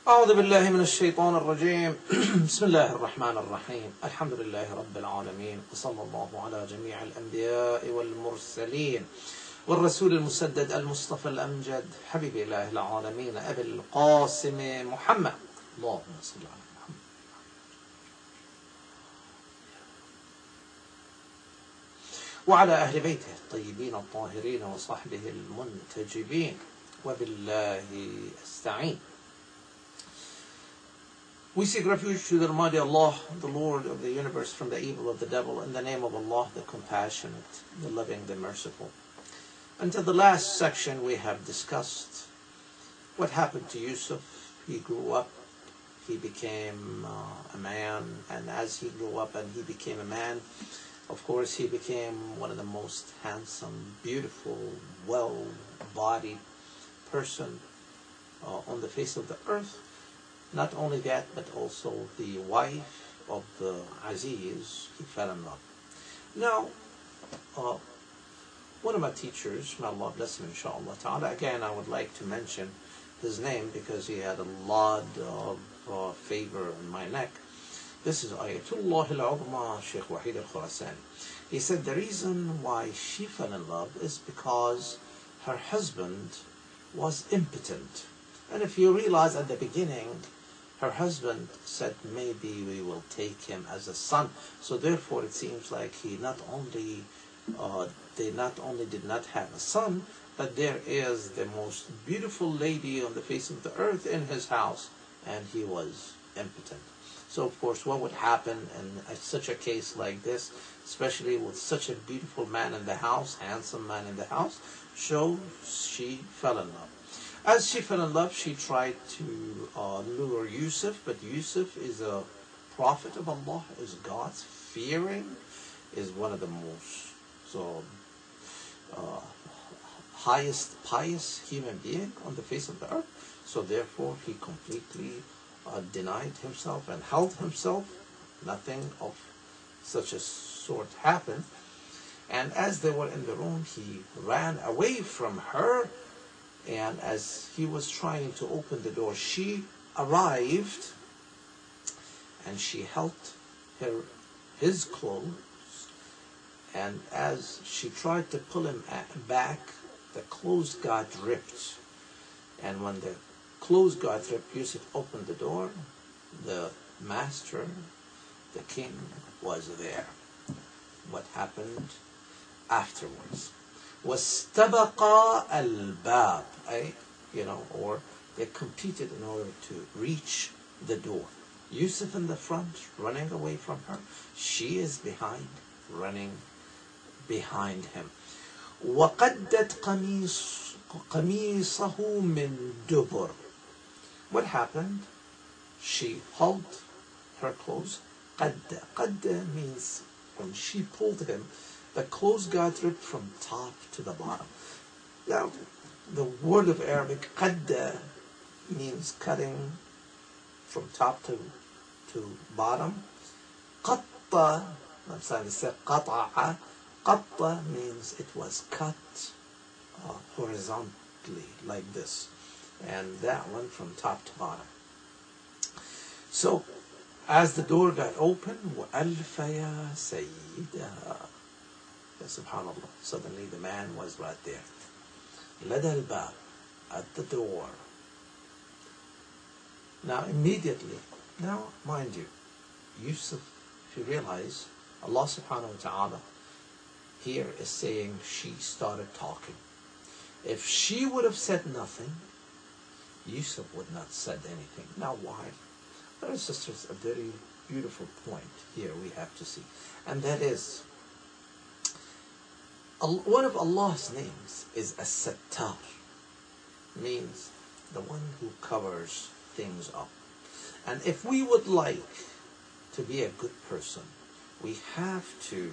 أعوذ بالله من الشيطان الرجيم بسم الله الرحمن الرحيم الحمد لله رب العالمين وصلى الله على جميع الأنبياء والمرسلين والرسول المسدد المصطفى الأمجد حبيب إله العالمين أبي القاسم محمد اللهم صل على محمد وعلى أهل بيته الطيبين الطاهرين وصحبه المنتجبين وبالله أستعين. We seek refuge to the Almighty Allah, the Lord of the universe, from the evil of the devil, in the name of Allah, the compassionate, the loving, the merciful. Until the last section we have discussed what happened to Yusuf. He grew up, he became a man, and as he grew up and he became a man, of course he became one of the most handsome, beautiful, well-bodied person on the face of the earth. Not only that, but also the wife of the Aziz, he fell in love. Now, one of my teachers, may Allah bless him inshallah ta'ala, again I would like to mention his name because he had a lot of favor in my neck. This is Ayatullah al-Uzma Sheikh Wahid al-Khurasani. He said the reason why she fell in love is because her husband was impotent. And if you realize at the beginning, her husband said maybe we will take him as a son. So therefore it seems like they not only did not have a son, but there is the most beautiful lady on the face of the earth in his house, and he was impotent. So of course what would happen in such a case like this, especially with such a beautiful man in the house, handsome man in the house, so she fell in love. As she fell in love, she tried to lure Yusuf, but Yusuf is a prophet of Allah, is God's fearing, is one of the most highest pious human being on the face of the earth. So therefore he completely denied himself and held himself. Nothing of such a sort happened. And as they were in the room, he ran away from her. And as he was trying to open the door, she arrived and she held his clothes. And as she tried to pull him back, the clothes got ripped. And when the clothes got ripped, Yusuf opened the door. The master, the king, was there. What happened afterwards? وَاسْتَبَقَا الْبَابِ, or they competed in order to reach the door. Yusuf in the front, running away from her. She is behind, running behind him. وَقَدَّتْ قَمِيصَهُ مِنْ دُبُرٍ. What happened? She pulled her clothes. قَدَّ means when she pulled him, the clothes got ripped from top to the bottom. Now, the word of Arabic, qadda, means cutting from top to bottom. Qatta, I'm sorry to say qata'a. Qatta means it was cut horizontally, like this. And that one from top to bottom. So, as the door got open, وَأَلْفَ يَا سَيِّدَهَا. Subhanallah. Suddenly the man was right there. لَدَى الْبَابِ, at the door. Now immediately, now mind you, Yusuf, if you realize, Allah subhanahu wa ta'ala here is saying she started talking. If she would have said nothing, Yusuf would not have said anything. Now why? Brothers and sisters, a very beautiful point here we have to see. And that is, one of Allah's names is As-Sattar, means the one who covers things up. And if we would like to be a good person, we have to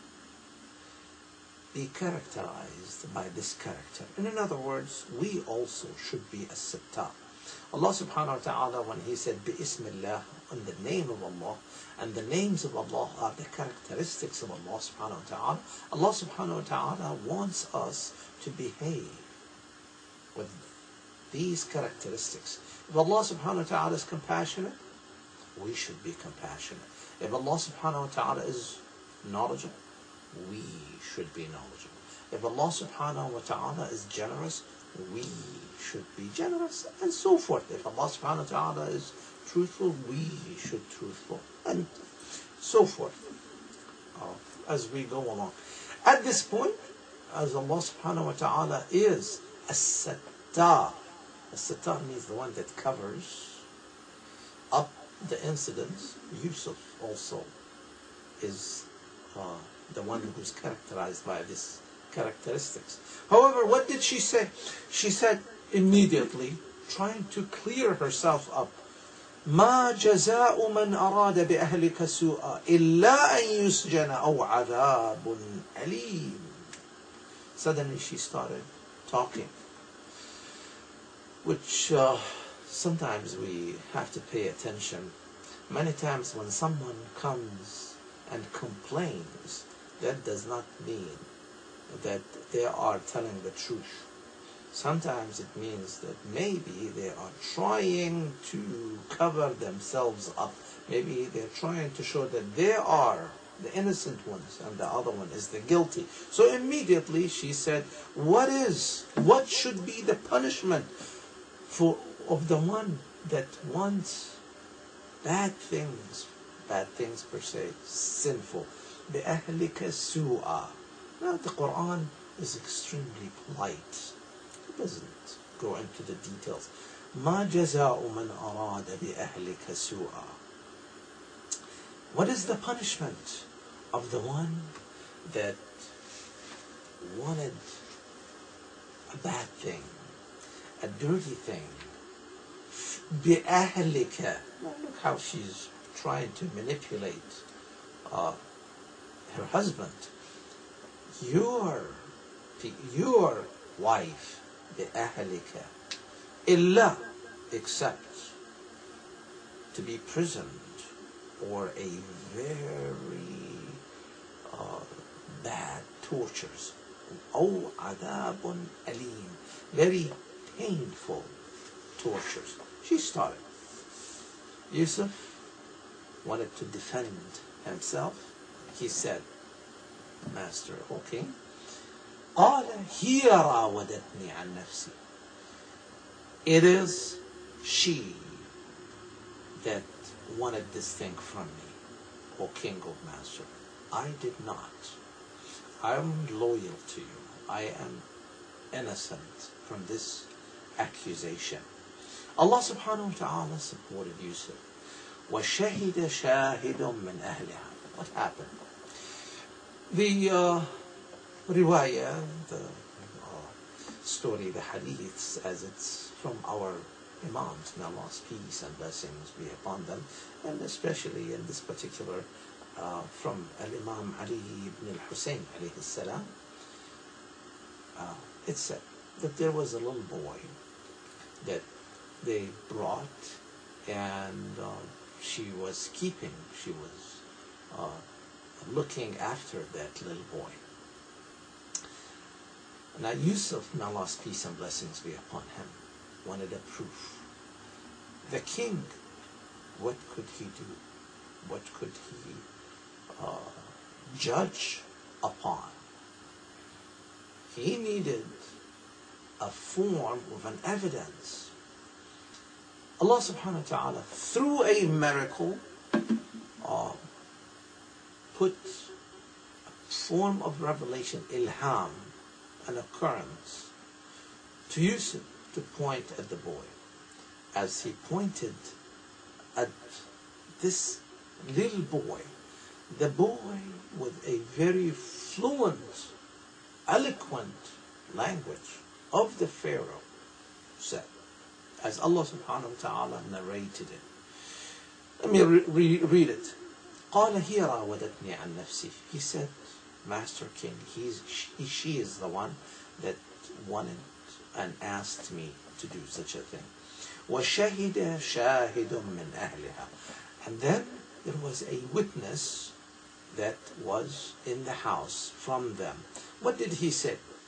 be characterized by this character. And in other words, we also should be As-Sattar. Allah subhanahu wa ta'ala, when he said Bi-Ismillah, in the name of Allah, and the names of Allah are the characteristics of Allah subhanahu wa ta'ala, Allah subhanahu wa ta'ala wants us to behave with these characteristics. If Allah subhanahu wa ta'ala is compassionate, we should be compassionate. If Allah subhanahu wa ta'ala is knowledgeable, we should be knowledgeable. If Allah subhanahu wa ta'ala is generous, we should be generous, and so forth. If Allah subhanahu wa ta'ala is truthful, we should be truthful, and so forth, as we go along. At this point, as Allah subhanahu wa ta'ala is as-sattar. As-sattar means the one that covers up the incidents. Yusuf also is the one who's characterized by this characteristics. However, what did she say? She said immediately, trying to clear herself up, ما جزاء من أراد بأهلك سوءا إلا أن يسجن أو عذاب أليم. Suddenly she started talking, which sometimes we have to pay attention. Many times when someone comes and complains, that does not mean that they are telling the truth. Sometimes it means that maybe they are trying to cover themselves up. Maybe they're trying to show that they are the innocent ones and the other one is the guilty. So immediately she said, what should be the punishment of the one that wants bad things per se, sinful? بِأَهْلِكَ سُوءًا. Now the Quran is extremely polite. It doesn't go into the details. مَا جَزَاءُ مَنْ أَرَادَ بِأَهْلِكَ سُوءًا. What is the punishment of the one that wanted a bad thing, a dirty thing? بِأَهْلِكَ. Now look how she's trying to manipulate her husband. Your wife, بِأَهْلِكَ. إِلَّا, except to be prisoned or a very bad tortures. أو عذاب أليم. Very painful tortures. She started. Yusuf wanted to defend himself. He said, Master, O King, قال هي راودتني عن نفسي. It is she that wanted this thing from me, O King of Master. I did not. I am loyal to you. I am innocent from this accusation. Allah subhanahu wa ta'ala supported Yusuf. وَشَهِدَ شَاهِدٌ مِّنْ أَهْلِهَا. What happened? The riwayah, the story, the hadiths, as it's from our Imams, may Allah's peace and blessings be upon them, and especially in this particular from Al-Imam Ali ibn al-Hussein alayhi salam, it said that there was a little boy that they brought, and she was looking after that little boy. Now Yusuf, may Allah's peace and blessings be upon him, wanted a proof. The king, what could he do? What could he judge upon? He needed a form of an evidence. Allah subhanahu wa ta'ala, through a miracle, put a form of revelation, ilham, an occurrence, to Yusuf to point at the boy. As he pointed at this little boy, the boy with a very fluent, eloquent language of the Pharaoh said, as Allah subhanahu wa ta'ala narrated it. Let me read it. قال هي راودتني عن نفسي. He said, Master King, she is the one that wanted and asked me to do such a thing. وشهد شاهد من أهلها. And then there was a witness that was in the house from them. What did he say?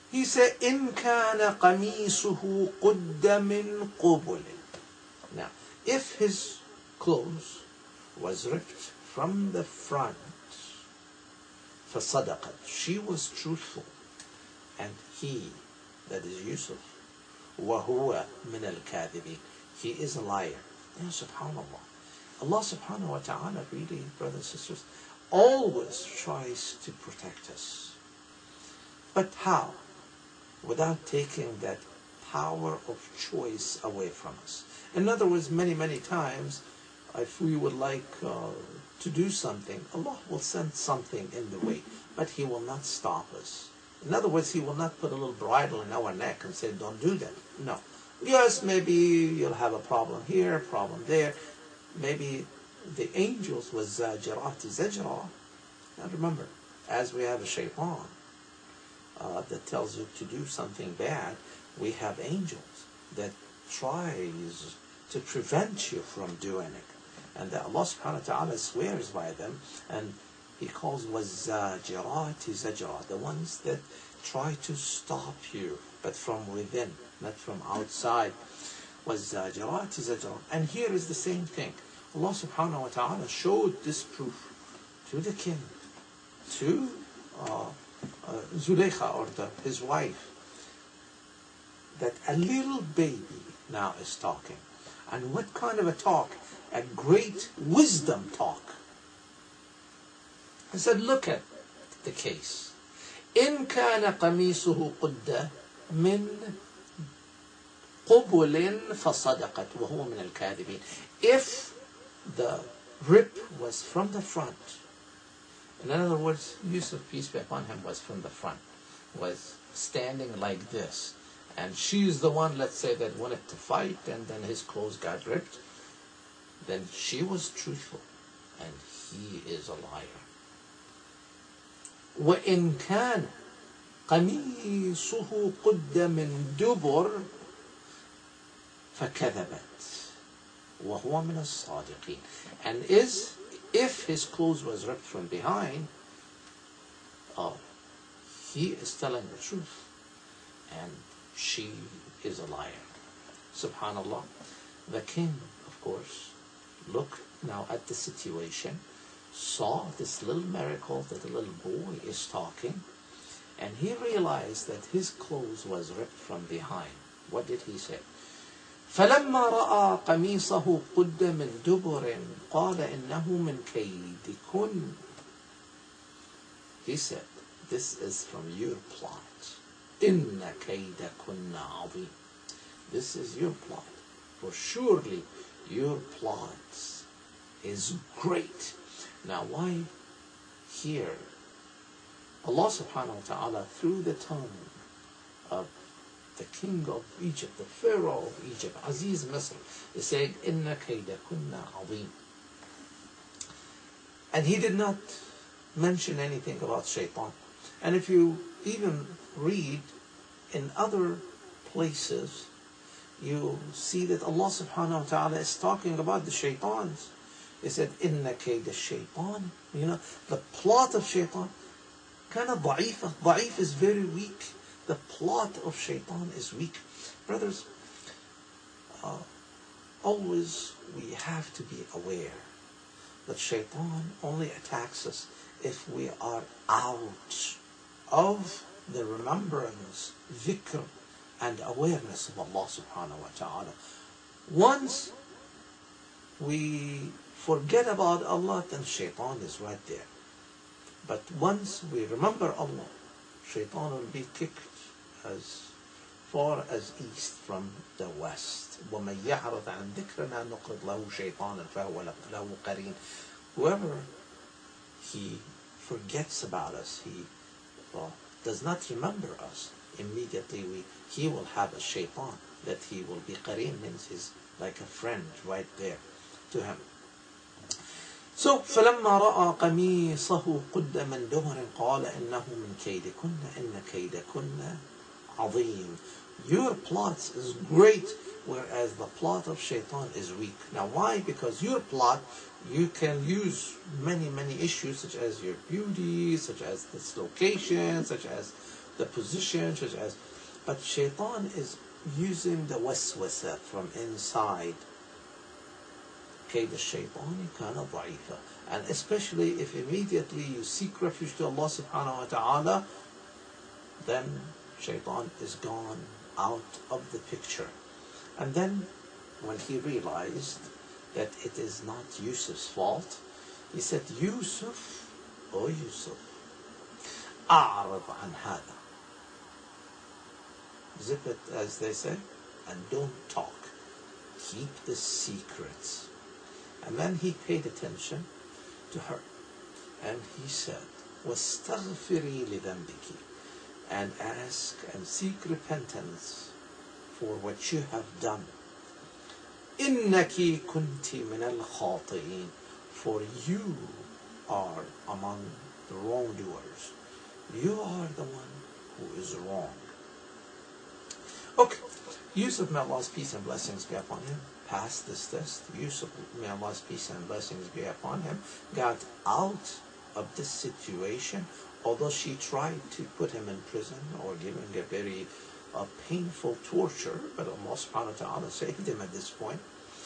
He said, إِن كَانَ قَمِيصُهُ قُدَّ مِنْ قُبُلٍ. Now, if his clothes was ripped from the front, فَصَدَقَتْ, she was truthful, and he, that is Yusuf, وَهُوَ مِنَ الْكَاذِبِينَ, he is a liar. Ya subhanallah. Allah subhanahu wa ta'ala really, brothers and sisters, always tries to protect us. But how? Without taking that power of choice away from us. In other words, many, many times, if we would like to do something, Allah will send something in the way, but He will not stop us. In other words, He will not put a little bridle in our neck and say, don't do that. No. Yes, maybe you'll have a problem here, a problem there. Maybe the angels was zajirat zajra. Now remember, as we have a shaitan that tells you to do something bad, we have angels that tries to prevent you from doing it. And that Allah subhanahu wa ta'ala swears by them, and He calls وَالزَّاجِرَاتِ زَجْرًا, the ones that try to stop you, but from within, not from outside. وَالزَّاجِرَاتِ زَجْرًا. And here is the same thing. Allah subhanahu wa ta'ala showed this proof to the king, to Zulaykha, or his wife, that a little baby now is talking. And what kind of a talk? A great wisdom talk. He said, look at the case. إِن كَانَ قَمِيصُهُ قُدَّ مِنْ قُبُلٍ فَصَدَقَتْ وَهُوَ مِنَ الْكَاذِبِينَ. If the rip was from the front, in other words, Yusuf, peace be upon him, was from the front, was standing like this, and she's the one, let's say, that wanted to fight, and then his clothes got ripped, then she was truthful, and he is a liar. وَإِن كَانَ قَمِيصُهُ قُدَّ مِن دُبُرٍ فَكَذَبَتْ وَهُوَ مِنَ الصَّادِقِينَ. And if his clothes was ripped from behind, he is telling the truth, and she is a liar. Subhanallah. The king, of course, looked now at the situation, saw this little miracle that the little boy is talking, and he realized that his clothes was ripped from behind. What did he say? فَلَمَّا رَأَى قَمِيصَهُ قُدَّ مِن دُبُرٍ قَالَ إِنَّهُ مِن كَيْدِكُنَّ. He said, this is from your plot. إِنَّ كَيْدَكُنَّ عَظِيمٌ. This is your plot. For surely your plot is great. Now why here Allah subhanahu wa ta'ala, through the tongue of the king of Egypt, the Pharaoh of Egypt, Aziz Misr, is saying, إِنَّ كَيْدَكُنَّ عَظِيمٌ. And he did not mention anything about shaitan. And if you even read in other places, you see that Allah subhanahu wa ta'ala is talking about the shaitans. He said, إِنَّ كَيْدَ الشَّيْطَانِ. You know, the plot of shaitan, kind of ضعيفة. Da'if is very weak. The plot of shaitan is weak. Brothers, always we have to be aware that shaitan only attacks us if we are out of the remembrance, dhikr, and awareness of Allah subhanahu wa ta'ala. Once we forget about Allah, then shaitan is right there. But once we remember Allah, shaitan will be kicked as far as east from the west. وَمَنْ يَعْرَضْ عَنْ ذِكْرِنَا نُقْرِضْ لَهُ شَيْطَانًا فَهُوَ لَهُ قَرِينٌ. Whoever he forgets about us, he does not remember us, immediately he will have a shaitan that he will be qareen, means he's like a friend right there to him. So فَلَمَّا رَأَى قَمِيصَهُ قُدَّ مِن دُبُرٍ قَالَ إِنَّهُ مِن كَيْدِكُنَّ إِنَّ كَيْدَكُنَّ عَظِيمٌ. Your plot is great, whereas the plot of shaitan is weak. Now why? Because your plot, you can use many, many issues, such as your beauty, such as this location, such as the position, but shaitan is using the waswasa from inside. كيد الشيطان كان ضعيفا. And especially if immediately you seek refuge to Allah subhanahu wa ta'ala, then shaitan is gone out of the picture. And then when he realized that it is not Yusuf's fault, he said, Yusuf, oh Yusuf, أعرض عن هذا. Zip it, as they say, and don't talk. Keep the secrets. And then he paid attention to her. And he said, وَاسْتَغْفِرِي لِذَنْبِكِ, and ask and seek repentance for what you have done. إِنَّكِ كُنْتِ مِنَ الْخَاطِئِينَ, for you are among the wrongdoers. You are the one who is wrong. Okay, Yusuf, may Allah's peace and blessings be upon him, passed this test. Yusuf, may Allah's peace and blessings be upon him, got out of this situation, although she tried to put him in prison or give him a very painful torture, but Allah subhanahu wa ta'ala saved him at this point.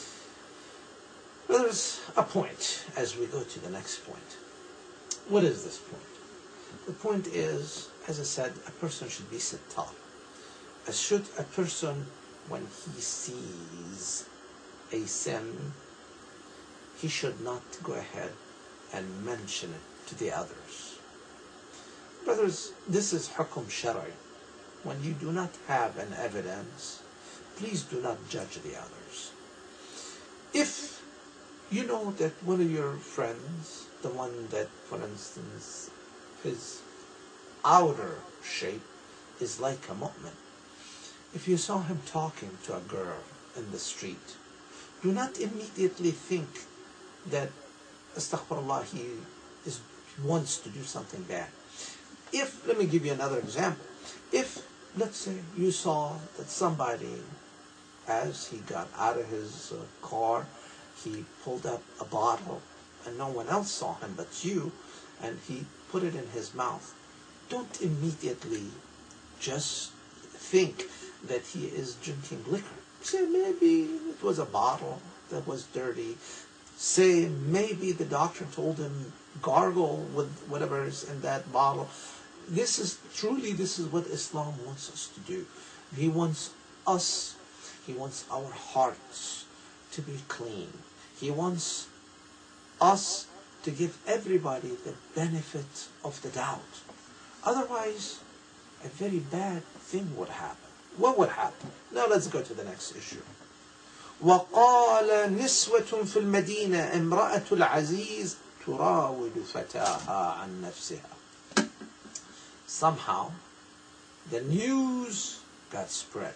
There's a point as we go to the next point. What is this point? The point is, as I said, a person should be sittar. As should a person, when he sees a sin, he should not go ahead and mention it to the others. Brothers, this is hukum shari. When you do not have an evidence, please do not judge the others. If you know that one of your friends, the one that, for instance, his outer shape is like a mu'min, if you saw him talking to a girl in the street, do not immediately think that, astaghfirullah, he wants to do something bad. Let me give you another example. If, let's say, you saw that somebody, as he got out of his car, he pulled up a bottle and no one else saw him but you, and he put it in his mouth, don't immediately just think that he is drinking liquor. Say maybe it was a bottle that was dirty. Say maybe the doctor told him gargle with whatever is in that bottle. This is what Islam wants us to do. He wants our hearts to be clean. He wants us to give everybody the benefit of the doubt. Otherwise, a very bad thing would happen. What would happen? Now let's go to the next issue. وَقَالَ نِسْوَةٌ فِي الْمَدِينَةِ امْرَأَةُ الْعَزِيزِ تُرَاوِدُ فَتَاهَا عَنْ نَفْسِهَا. Somehow, the news got spread.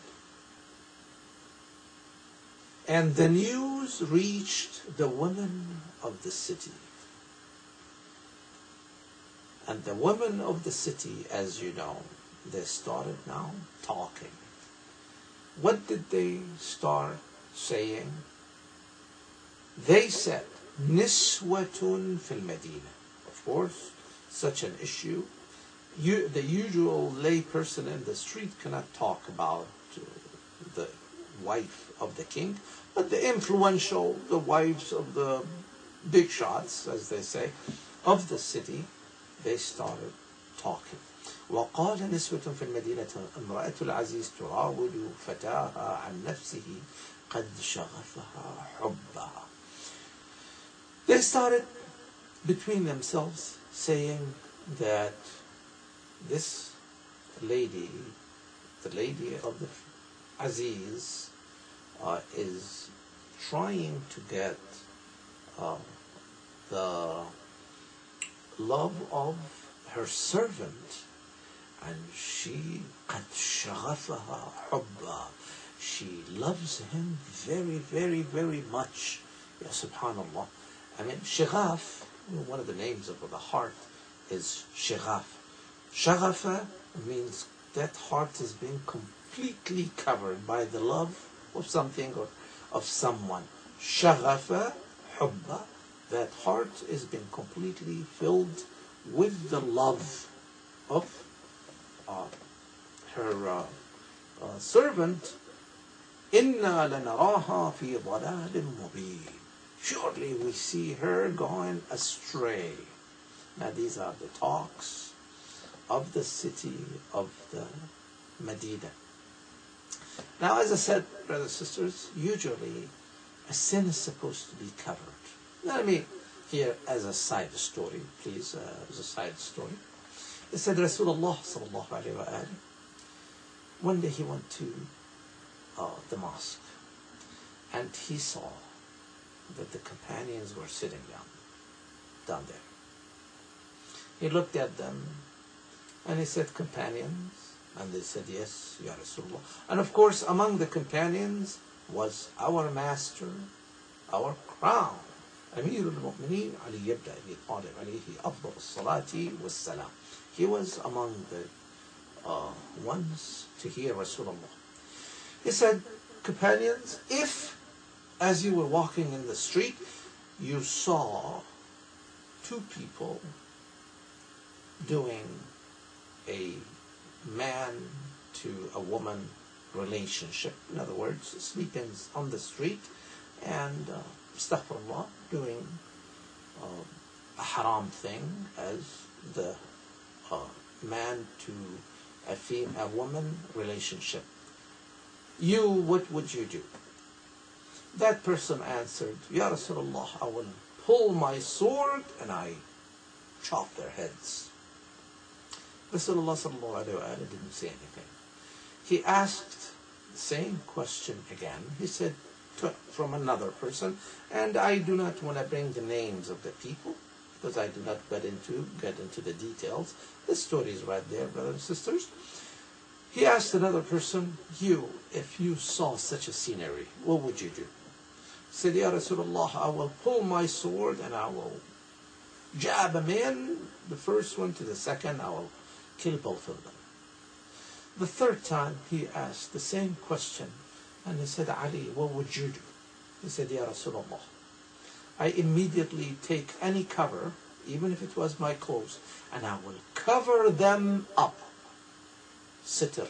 And the news reached the women of the city. And the women of the city, as you know, they started now talking. What did they start saying? They said, Niswatun fil Medina. Of course, such an issue. The usual lay person in the street cannot talk about the wife of the king, but the influential, the wives of the big shots, as they say, of the city, they started talking. وقال نسوة في المدينة امرأة العزيز تراود فتاها عن نفسه قد شغفها حبها. They started between themselves saying that this lady, the lady of the Aziz, is trying to get the love of her servant, and she قد شغفها حبها. She loves him very, very, very much. Ya subhanallah. I mean, shighaf, one of the names of the heart is shighaf. Shaghafa means that heart is being completely covered by the love of something or of someone. Shaghafa hubba, that heart is being completely filled with the love of her servant, "Inna lanaraha fi dhalalin mubin." Surely we see her going astray. Now these are the talks of the city of the Medina. Now, as I said, brothers and sisters, usually a sin is supposed to be covered. Let me here as a side story, please, as a side story. It said Rasulullah sallallahu alayhi wa alayhi, one day he went to the mosque and he saw that the companions were sitting down there. He looked at them and he said, "Companions?" And they said, "Yes, Ya Rasulullah." And of course, among the companions was our master, our crown, Amir al-Mu'mineen Ali ibn Abi Talib alayhi afdal as-salati was-salam. He was among the ones to hear Rasulullah. He said, "Companions, if as you were walking in the street, you saw two people doing a man to a woman relationship, in other words, sleeping on the street and, astaghfirullah, doing a haram thing as the man to a woman relationship. What would you do?" That person answered, "Ya Rasulullah, I will pull my sword and I chop their heads." Rasulullah sallallahu alayhi wa alayhi didn't say anything. He asked the same question again. He said from another person, and I do not want to bring the names of the people because I do not get into the details. The story is right there, brothers and sisters. He asked another person, if you saw such a scenery, what would you do? He said, "Ya Rasulullah, I will pull my sword and I will jab a man, the first one to the second, I will kill both of them." The third time he asked the same question and he said, "Ali, what would you do?" He said, "Ya Rasulullah, I immediately take any cover, even if it was my clothes, and I will cover them up." Sitr.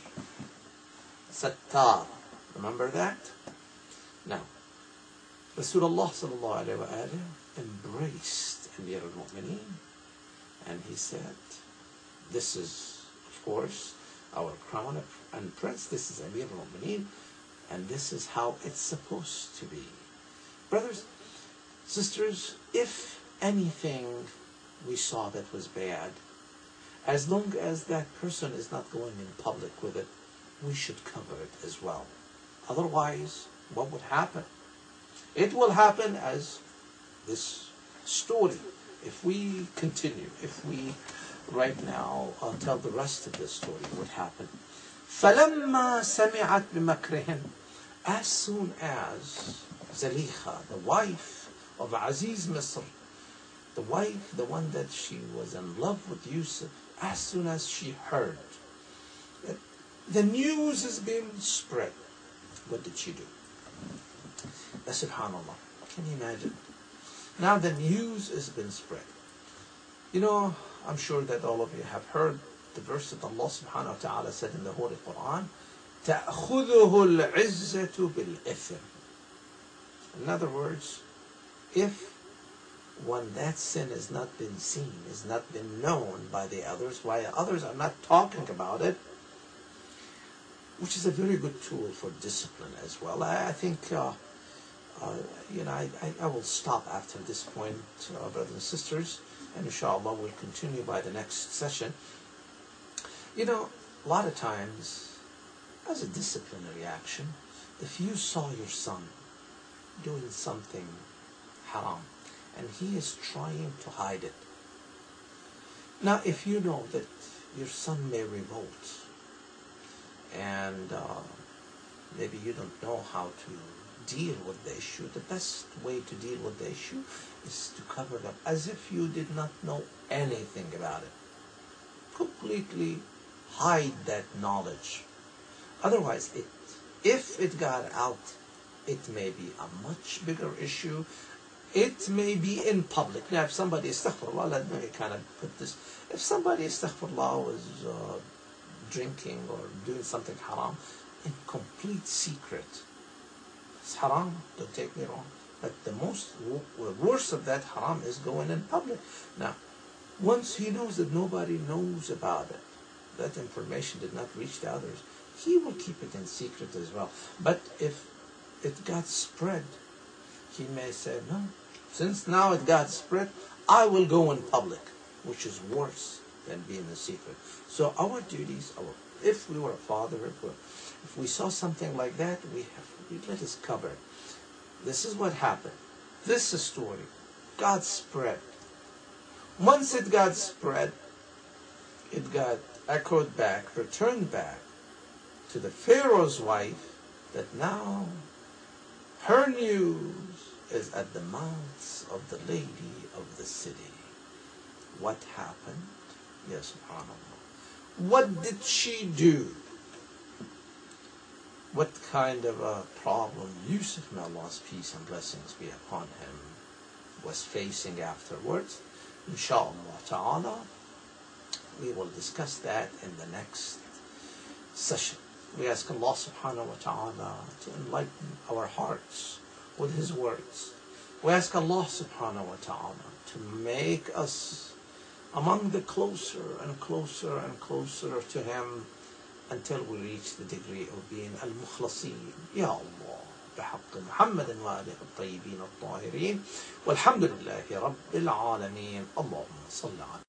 Sattar. Remember that? Now, Rasulullah sallallahu alayhi wa alayhi embraced Amir al-Mu'mineen and he said, "This is, of course, our crown and prince. This is Amir al-Mu'mineen, and this is how it's supposed to be." Brothers, sisters, if anything we saw that was bad, as long as that person is not going in public with it, we should cover it as well. Otherwise, what would happen? It will happen as this story. If we continue, if we right now tell the rest of the story, what happened? فَلَمَّا سَمِعَتْ بِمَكْرِهِنْ, as soon as Zalikha, the wife of Aziz Misr, the wife, the one that she was in love with Yusuf, as soon as she heard that the news has been spread, what did she do? Subhanallah, can you imagine? Now the news has been spread. You know, I'm sure that all of you have heard the verse that Allah subhanahu wa ta'ala said in the Holy Quran, تَأْخُذُهُ الْعِزَّةُ بِالْإِثْمِ. In other words, if when that sin has not been seen, has not been known by the others, while others are not talking about it, which is a very good tool for discipline as well. I think, I will stop after this point, brothers and sisters, and inshallah we'll continue by the next session. You know, a lot of times, as a disciplinary action, if you saw your son doing something haram, and he is trying to hide it. Now, if you know that your son may revolt, and maybe you don't know how to deal with the issue, the best way to deal with the issue is to cover it up as if you did not know anything about it. Completely hide that knowledge. Otherwise, if it got out, it may be a much bigger issue. It may be in public. Now, if somebody, astaghfirullah, let me kind of put this. If somebody, astaghfirullah, was drinking or doing something haram in complete secret. It's haram, don't take me wrong. But the worst of that haram is going in public. Now, once he knows that nobody knows about it, that information did not reach to others, he will keep it in secret as well. But if it got spread, he may say, no, since now it got spread, I will go in public, which is worse than being a secret. So our duties, if we were a father, if we saw something like that, we let us cover it. This is what happened. This is a story. God spread. Once it got spread, it got echoed back, returned back to the Pharaoh's wife, that now her news is at the mouths of the lady of the city. What happened? Yes, subhanAllah. What did she do? What kind of a problem Yusuf, may Allah's peace and blessings be upon him, was facing afterwards? Inshallah ta'ala, we will discuss that in the next session. We ask Allah subhanahu wa ta'ala to enlighten our hearts with His words. We ask Allah subhanahu wa ta'ala to make us among the closer and closer and closer to Him until we reach the degree of being al-mukhlasin. Ya Allah, بحق محمد وآله الطيبين الطاهرين والحمد لله رب العالمين. اللهم صل على